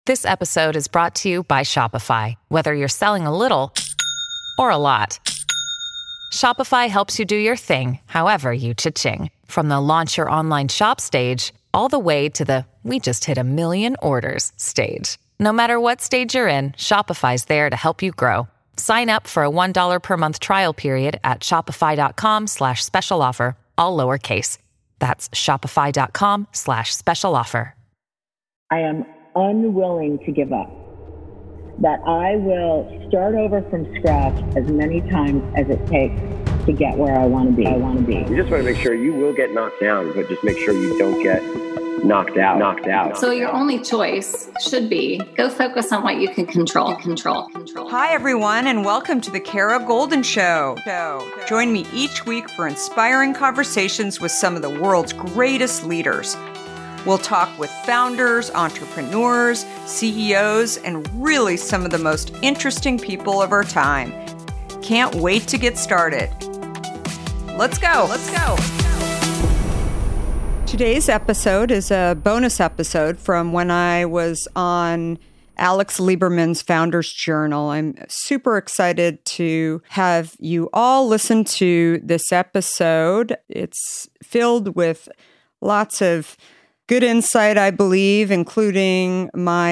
This episode is brought to you by Shopify. Whether you're selling a little or a lot, Shopify helps you do your thing, however you cha-ching. From the launch your online shop stage, all the way to the we just hit 1 million orders stage. No matter what stage you're in, Shopify's there to help you grow. Sign up for a $1 per month trial period at shopify.com/special offer, all lowercase. That's shopify.com/special offer. I am unwilling to give up. That I will start over from scratch as many times as it takes to get where I want to be. You just want to make sure you will get knocked down, but just make sure you don't get knocked out. So your only choice should be go focus on what you can control. Hi, everyone, and welcome to the Kara Goldin Show. Join me each week for inspiring conversations with some of the world's greatest leaders. We'll talk with founders, entrepreneurs, CEOs, and really some of the most interesting people of our time. Can't wait to get started. Let's go. Today's episode is a bonus episode from when I was on Alex Lieberman's Founders Journal. I'm super excited to have you all listen to this episode. It's filled with lots of good insight, I believe, including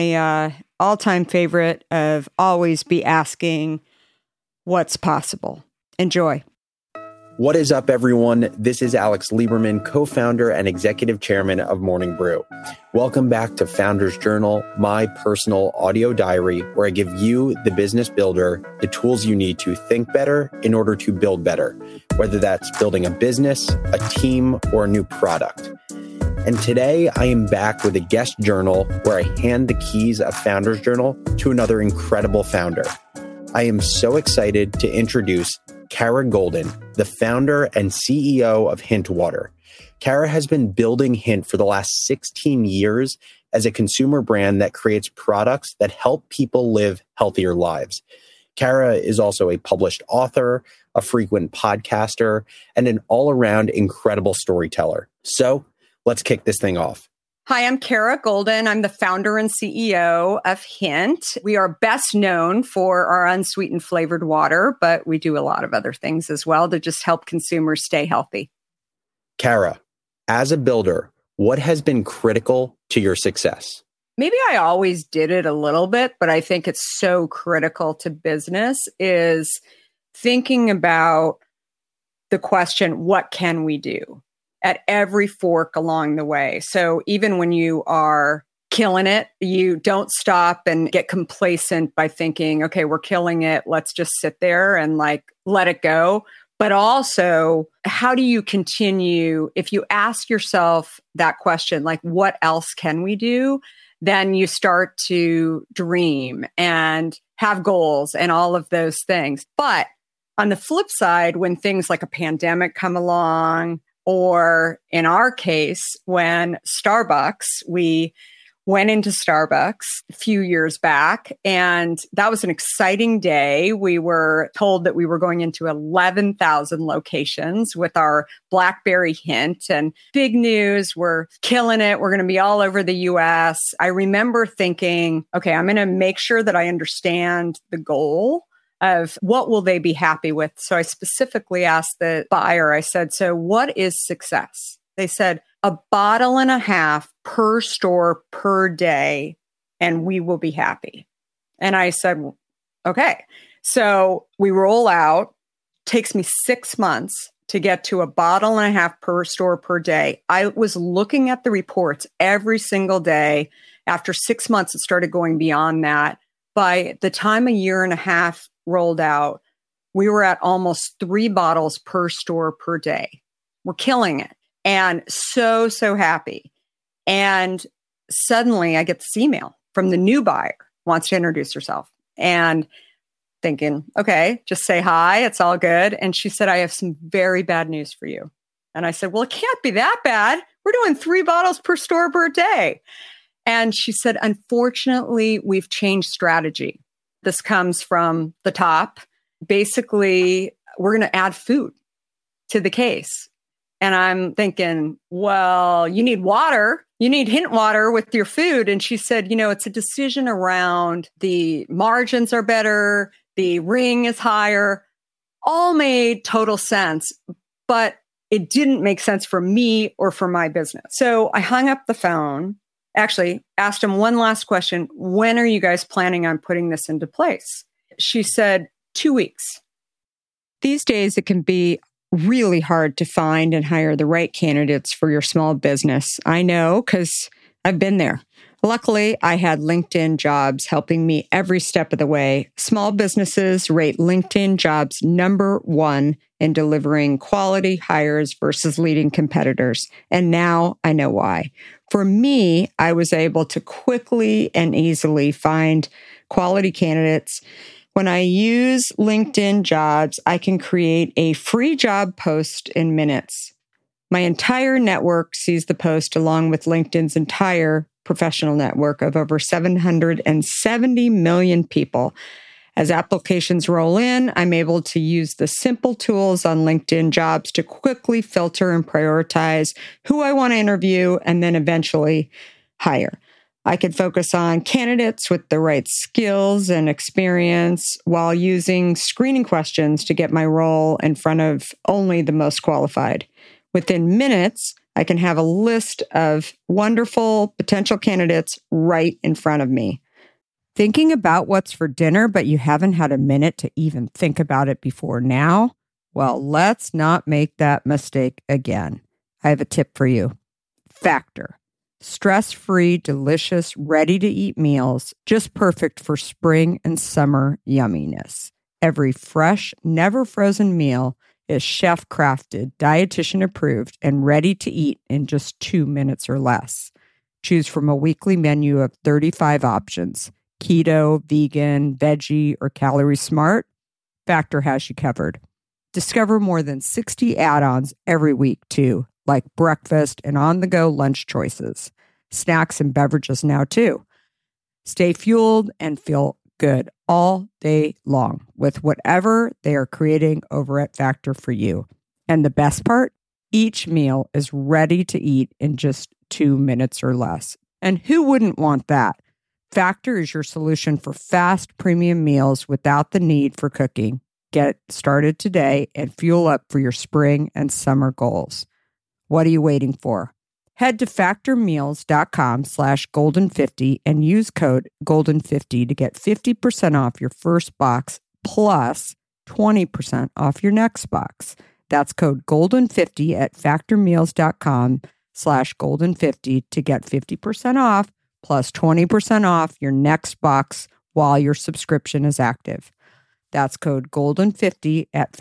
my all-time favorite of always be asking what's possible. Enjoy. What is up, everyone? This is Alex Lieberman, co-founder and executive chairman of Morning Brew. Welcome back to Founders Journal, my personal audio diary, where I give you, the business builder, the tools you need to think better in order to build better, whether that's building a business, a team, or a new product. And today I am back with a guest journal where I hand the keys of Founders Journal to another incredible founder. I am so excited to introduce Kara Goldin, the founder and CEO of Hint Water. Kara has been building Hint for the last 16 years as a consumer brand that creates products that help people live healthier lives. Kara is also a published author, a frequent podcaster, and an all-around incredible storyteller. So let's kick this thing off. Hi, I'm Kara Goldin. I'm the founder and CEO of Hint. We are best known for our unsweetened flavored water, but we do a lot of other things as well to just help consumers stay healthy. Kara, as a builder, what has been critical to your success? Maybe I always did it a little bit, but I think it's so critical to business is thinking about the question, what can we do? At every fork along the way. So even when you are killing it, you don't stop and get complacent by thinking, okay, we're killing it. Let's just sit there and let it go. But also, how do you continue? If you ask yourself that question, what else can we do? Then you start to dream and have goals and all of those things. But on the flip side, when things like a pandemic come along, or in our case, when we went into Starbucks a few years back, and that was an exciting day. We were told that we were going into 11,000 locations with our BlackBerry Hint, and big news, we're killing it. We're going to be all over the US. I remember thinking, okay, I'm going to make sure that I understand the goal of what will they be happy with. So I specifically asked the buyer, I said, so what is success? They said, 1.5 bottles per store per day, and we will be happy. And I said, okay. So we roll out, takes me 6 months to get to 1.5 bottles per store per day. I was looking at the reports every single day. After 6 months, it started going beyond that. By the time 1.5 years rolled out, we were at almost 3 bottles per store per day. We're killing it. And so happy. And suddenly I get this email from the new buyer, wants to introduce herself. And thinking, okay, just say hi. It's all good. And she said, I have some very bad news for you. And I said, well, it can't be that bad. We're doing 3 bottles per store per day. And she said, unfortunately, we've changed strategy. This comes from the top. Basically, we're going to add food to the case. And I'm thinking, well, you need water. you need hint water with your food. And she said, it's a decision around the margins are better, the ring is higher, all made total sense, but it didn't make sense for me or for my business. So I hung up the phone, actually asked him one last question. When are you guys planning on putting this into place? She said, 2 weeks. These days, it can be really hard to find and hire the right candidates for your small business. I know because I've been there. Luckily, I had LinkedIn Jobs helping me every step of the way. Small businesses rate LinkedIn Jobs #1 in delivering quality hires versus leading competitors. And now I know why. For me, I was able to quickly and easily find quality candidates. When I use LinkedIn Jobs, I can create a free job post in minutes. My entire network sees the post along with LinkedIn's entire professional network of over 770 million people. As applications roll in, I'm able to use the simple tools on LinkedIn Jobs to quickly filter and prioritize who I want to interview and then eventually hire. I could focus on candidates with the right skills and experience while using screening questions to get my role in front of only the most qualified. Within minutes, I can have a list of wonderful potential candidates right in front of me. Thinking about what's for dinner, but you haven't had a minute to even think about it before now? Well, let's not make that mistake again. I have a tip for you. Factor. Stress-free, delicious, ready-to-eat meals, just perfect for spring and summer yumminess. Every fresh, never frozen meal is chef-crafted, dietitian-approved, and ready to eat in just 2 minutes or less. Choose from a weekly menu of 35 options. Keto, vegan, veggie, or calorie smart, Factor has you covered. Discover more than 60 add-ons every week, too, like breakfast and on-the-go lunch choices. Snacks and beverages now, too. Stay fueled and feel good all day long with whatever they are creating over at Factor for you. And the best part? Each meal is ready to eat in just 2 minutes or less. And who wouldn't want that? Factor is your solution for fast premium meals without the need for cooking. Get started today and fuel up for your spring and summer goals. What are you waiting for? Head to factormeals.com/golden50 and use code golden50 to get 50% off your first box plus 20% off your next box. That's code golden50 at factormeals.com/golden50 to get 50% off plus 20% off your next box while your subscription is active. That's code golden50 at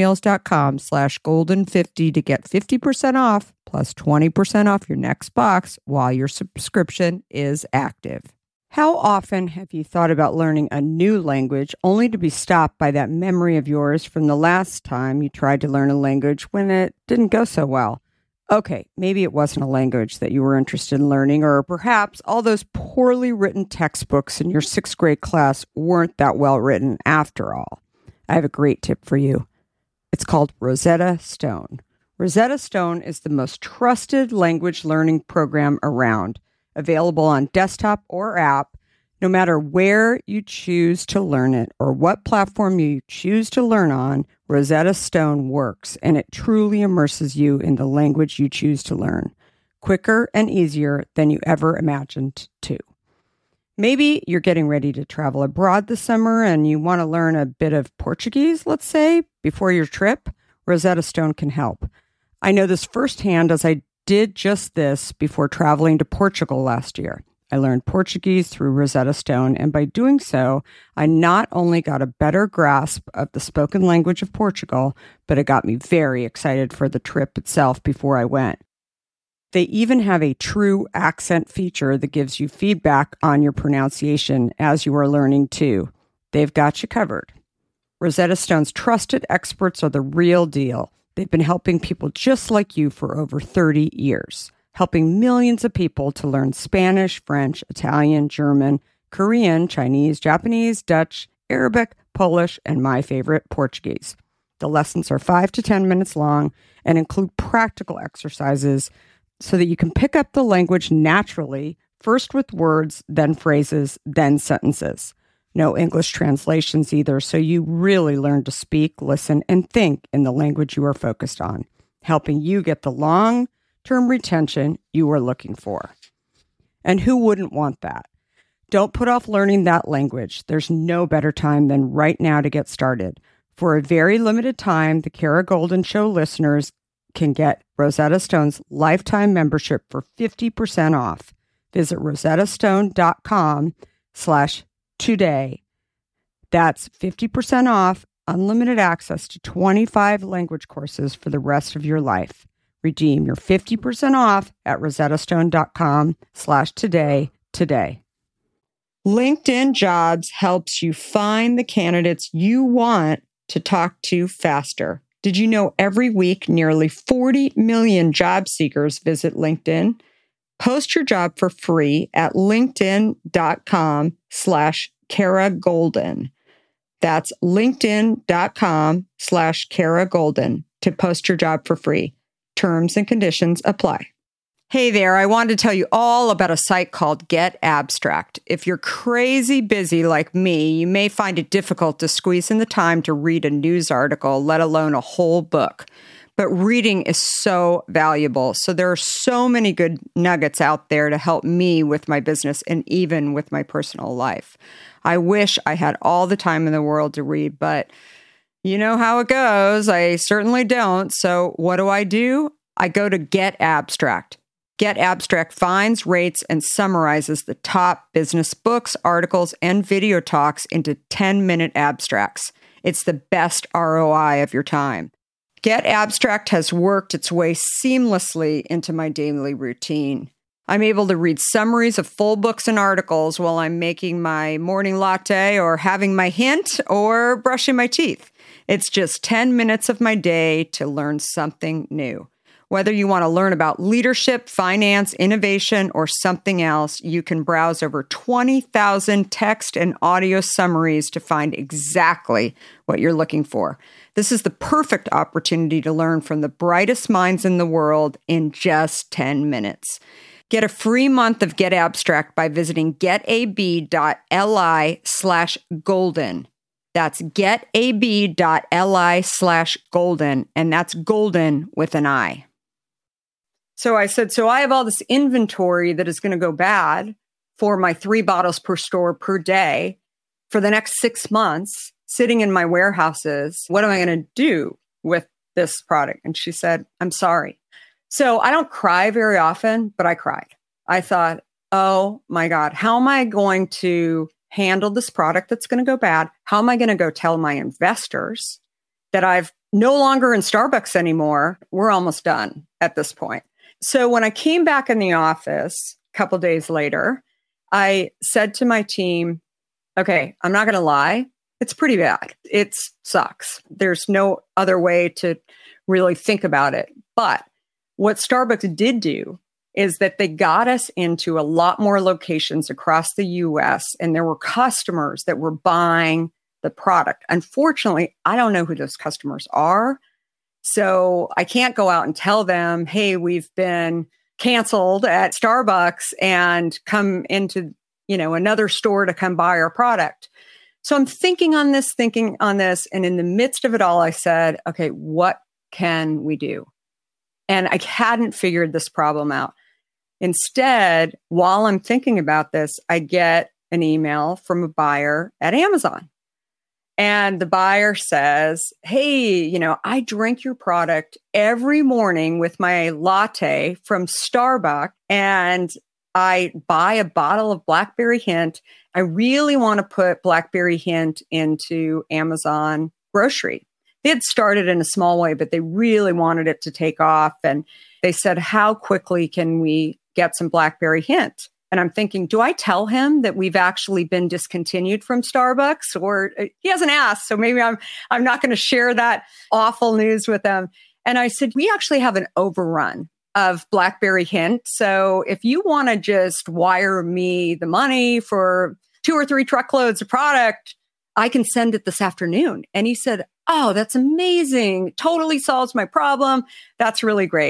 factormeals.com/golden50 to get 50% off plus 20% off your next box while your subscription is active. How often have you thought about learning a new language only to be stopped by that memory of yours from the last time you tried to learn a language when it didn't go so well? Okay, maybe it wasn't a language that you were interested in learning, or perhaps all those poorly written textbooks in your 6th grade class weren't that well written after all. I have a great tip for you. It's called Rosetta Stone. Rosetta Stone is the most trusted language learning program around, available on desktop or app, no matter where you choose to learn it or what platform you choose to learn on. Rosetta Stone works, and it truly immerses you in the language you choose to learn, quicker and easier than you ever imagined to. Maybe you're getting ready to travel abroad this summer and you want to learn a bit of Portuguese, let's say, before your trip. Rosetta Stone can help. I know this firsthand as I did just this before traveling to Portugal last year. I learned Portuguese through Rosetta Stone, and by doing so, I not only got a better grasp of the spoken language of Portugal, but it got me very excited for the trip itself before I went. They even have a true accent feature that gives you feedback on your pronunciation as you are learning too. They've got you covered. Rosetta Stone's trusted experts are the real deal. They've been helping people just like you for over 30 years. Helping millions of people to learn Spanish, French, Italian, German, Korean, Chinese, Japanese, Dutch, Arabic, Polish, and my favorite, Portuguese. The lessons are 5 to 10 minutes long and include practical exercises so that you can pick up the language naturally, first with words, then phrases, then sentences. No English translations either, so you really learn to speak, listen, and think in the language you are focused on, helping you get the long-term retention you are looking for. And who wouldn't want that? Don't put off learning that language. There's no better time than right now to get started. For a very limited time, the Kara Goldin Show listeners can get Rosetta Stone's lifetime membership for 50% off. Visit rosettastone.com/today. That's 50% off, unlimited access to 25 language courses for the rest of your life. Redeem your 50% off at rosettastone.com/today today. LinkedIn Jobs helps you find the candidates you want to talk to faster. Did you know every week nearly 40 million job seekers visit LinkedIn? Post your job for free at linkedin.com/Kara Goldin. That's linkedin.com/Kara Goldin to post your job for free. Terms and conditions apply. Hey there, I wanted to tell you all about a site called Get Abstract. If you're crazy busy like me, you may find it difficult to squeeze in the time to read a news article, let alone a whole book. But reading is so valuable. So there are so many good nuggets out there to help me with my business and even with my personal life. I wish I had all the time in the world to read, but you know how it goes. I certainly don't. So what do? I go to Get Abstract. Get Abstract finds, rates, and summarizes the top business books, articles, and video talks into 10-minute abstracts. It's the best ROI of your time. Get Abstract has worked its way seamlessly into my daily routine. I'm able to read summaries of full books and articles while I'm making my morning latte or having my hint or brushing my teeth. It's just 10 minutes of my day to learn something new. Whether you want to learn about leadership, finance, innovation, or something else, you can browse over 20,000 text and audio summaries to find exactly what you're looking for. This is the perfect opportunity to learn from the brightest minds in the world in just 10 minutes. Get a free month of Get Abstract by visiting getab.li/golden. That's getab.li/golden, and that's golden with an I. So I said, I have all this inventory that is going to go bad for my 3 bottles per store per day for the next 6 months sitting in my warehouses. What am I going to do with this product? And she said, I'm sorry. So I don't cry very often, but I cried. I thought, oh my God, how am I going to handle this product that's going to go bad? How am I going to go tell my investors that I've no longer in Starbucks anymore? We're almost done at this point. So when I came back in the office a couple days later, I said to my team, okay, I'm not going to lie. It's pretty bad. It sucks. There's no other way to really think about it. But what Starbucks did do is that they got us into a lot more locations across the US, and there were customers that were buying the product. Unfortunately, I don't know who those customers are. So I can't go out and tell them, hey, we've been canceled at Starbucks and come into, another store to come buy our product. So I'm thinking on this. And in the midst of it all, I said, okay, what can we do? And I hadn't figured this problem out. Instead, while I'm thinking about this, I get an email from a buyer at Amazon. And the buyer says, hey, I drink your product every morning with my latte from Starbucks, and I buy a bottle of Blackberry Hint. I really want to put Blackberry Hint into Amazon grocery. They had started in a small way, but they really wanted it to take off. And they said, how quickly can we get some Blackberry Hint? And I'm thinking, do I tell him that we've actually been discontinued from Starbucks? Or he hasn't asked, so maybe I'm not going to share that awful news with them. And I said, we actually have an overrun of Blackberry Hint. So if you want to just wire me the money for 2 or 3 truckloads of product, I can send it this afternoon. And he said, oh, that's amazing. Totally solves my problem. That's really great.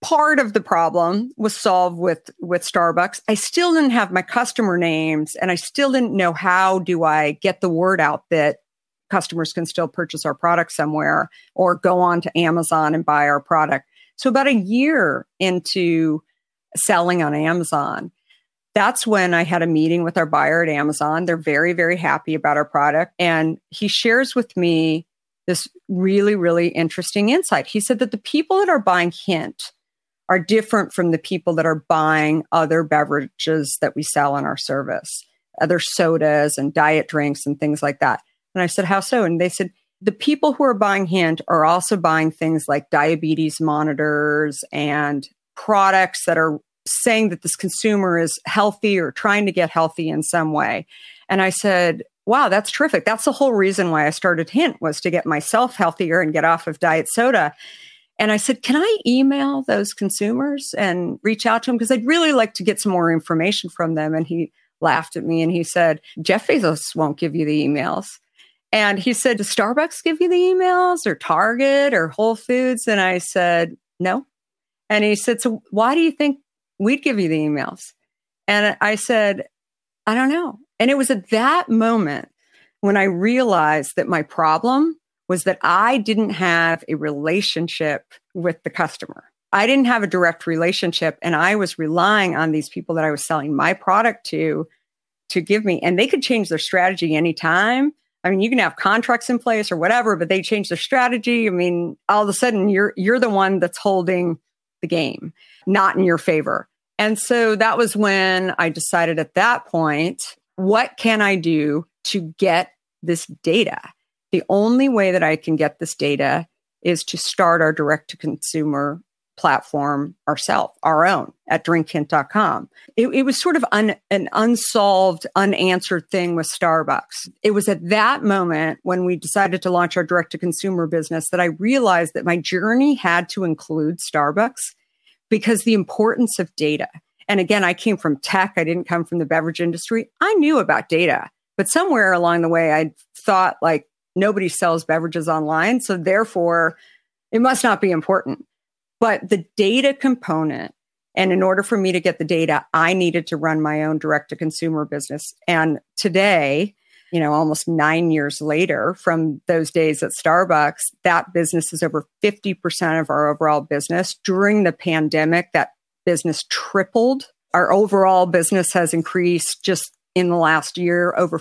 part of the problem was solved with Starbucks. I still didn't have my customer names, and I still didn't know how do I get the word out that customers can still purchase our product somewhere or go on to Amazon and buy our product. So about a year into selling on Amazon, that's when I had a meeting with our buyer at Amazon. They're very, very happy about our product. And he shares with me this really, really interesting insight. He said that the people that are buying Hint are different from the people that are buying other beverages that we sell on our service, other sodas and diet drinks and things like that. And I said, how so? And they said, the people who are buying Hint are also buying things like diabetes monitors and products that are saying that this consumer is healthy or trying to get healthy in some way. And I said, wow, that's terrific. That's the whole reason why I started Hint, was to get myself healthier and get off of diet soda. And I said, can I email those consumers and reach out to them? Because I'd really like to get some more information from them. And he laughed at me and he said, Jeff Bezos won't give you the emails. And he said, does Starbucks give you the emails, or Target or Whole Foods? And I said, no. And he said, so why do you think we'd give you the emails? And I said, I don't know. And it was at that moment when I realized that my problem was that I didn't have a relationship with the customer. I didn't have a direct relationship, and I was relying on these people that I was selling my product to give me, and they could change their strategy anytime. I mean, you can have contracts in place or whatever, but they change their strategy. I mean, all of a sudden you're the one that's holding the game, not in your favor. And so that was when I decided at that point, what can I do to get this data? The only way that I can get this data is to start our direct-to-consumer platform ourselves, our own, at drinkhint.com. It was sort of an unsolved, unanswered thing with Starbucks. It was at that moment when we decided to launch our direct-to-consumer business that I realized that my journey had to include Starbucks, because the importance of data. And again, I came from tech. I didn't come from the beverage industry. I knew about data, but somewhere along the way, I thought like nobody sells beverages online, so therefore it must not be important. But the data component, and in order for me to get the data, I needed to run my own direct-to-consumer business. And today, almost 9 years later from those days at Starbucks, that business is over 50% of our overall business. During the pandemic, that business tripled. Our overall business has increased just in the last year over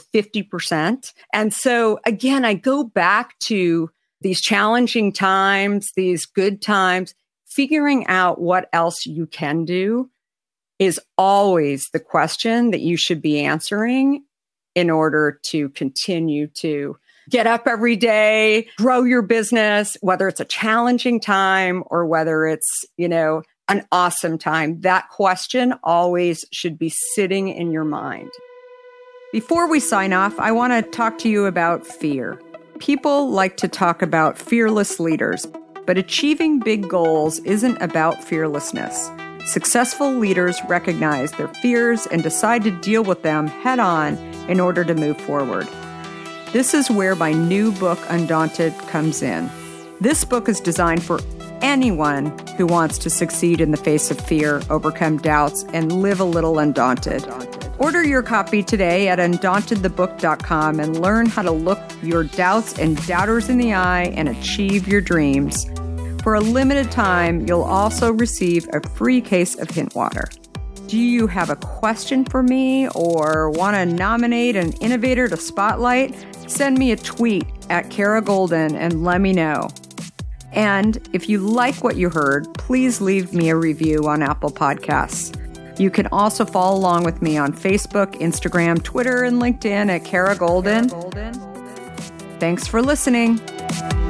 50%. And so again, I go back to these challenging times, these good times. Figuring out what else you can do is always the question that you should be answering in order to continue to get up every day, grow your business, whether it's a challenging time or whether it's, an awesome time. That question always should be sitting in your mind. Before we sign off, I want to talk to you about fear. People like to talk about fearless leaders, but achieving big goals isn't about fearlessness. Successful leaders recognize their fears and decide to deal with them head on in order to move forward. This is where my new book, Undaunted, comes in. This book is designed for anyone who wants to succeed in the face of fear, overcome doubts, and live a little undaunted. Order your copy today at undauntedthebook.com and learn how to look your doubts and doubters in the eye and achieve your dreams. For a limited time, you'll also receive a free case of Hint water. Do you have a question for me or want to nominate an innovator to spotlight? Send me a tweet at Kara Golden and let me know. And if you like what you heard, please leave me a review on Apple Podcasts. You can also follow along with me on Facebook, Instagram, Twitter, and LinkedIn at Kara Golden. Thanks for listening.